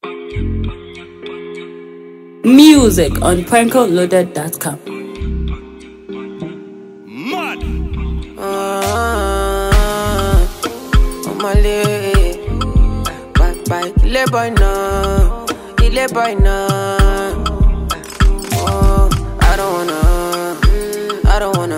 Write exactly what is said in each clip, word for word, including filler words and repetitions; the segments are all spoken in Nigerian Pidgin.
Music on prankle loaded dot com. Mad. Ah, on my leg. Bye bye. Ile boy now. Ile boy now. Oh, I don't wanna. I don't wanna.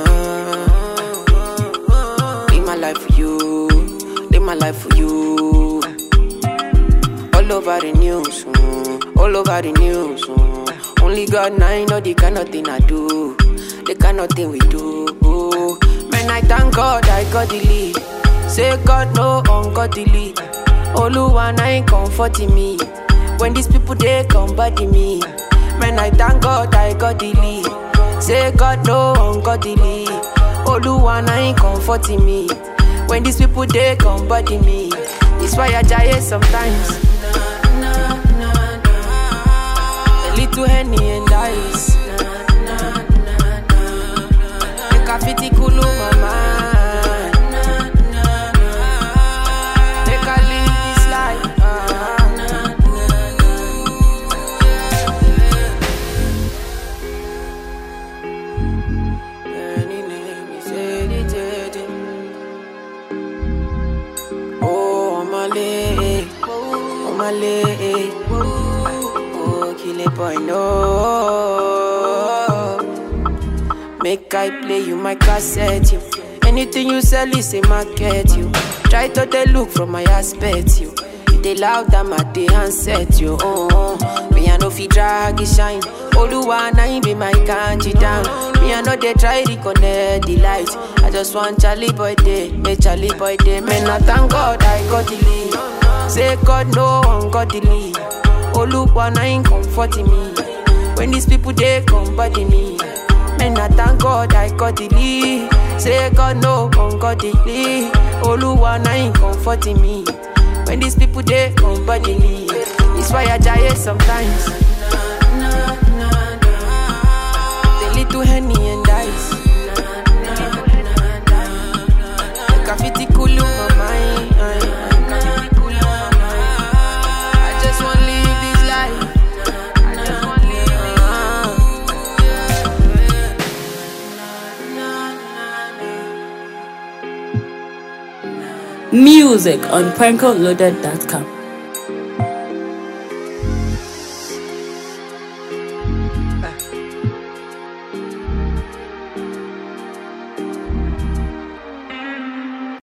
Live my life for you. Live my life for you. All over the news. Mm, all over the news. Mm. Only God now know the kind of thing I do. The kind of thing we do. Man, I thank God I got the lead. Say God no ungodly. Oluwa ain't comforting me. When these people they come body me. Man, I thank God I got the lead. Say God no ungodly. Oluwa ain't comforting me. When these people they come body me. It's why I die sometimes. A little Henny and ice. Make a fitty cool my mind. Make a live this life. Any name is edited. Oh, I'm a leg. I'm a leg. Oh, kill it, boy, no. Make I play you my cassette, you. Anything you sell is a market, you. Try to they look from my aspect, you. You they loud them at the handset, you. Oh, oh. Me I know fi drag it shine. Oluwa ain't be my kanji down. Me I know they try to connect the light. I just want Charlie boy day, make Charlie boy day. Man, I thank God I got the lead. Say God no ungodly. Oluwa ain't comforting me. When these people they come body me. Man, I thank God I got the lead. Say God no ungodly. Oluwa ain't comforting me. When these people they come body me. It's why I die sometimes. The little Henny and ice. Make a fitty cool my mind. I just wanna live this life. I just wanna live Music on prankle loaded dot com.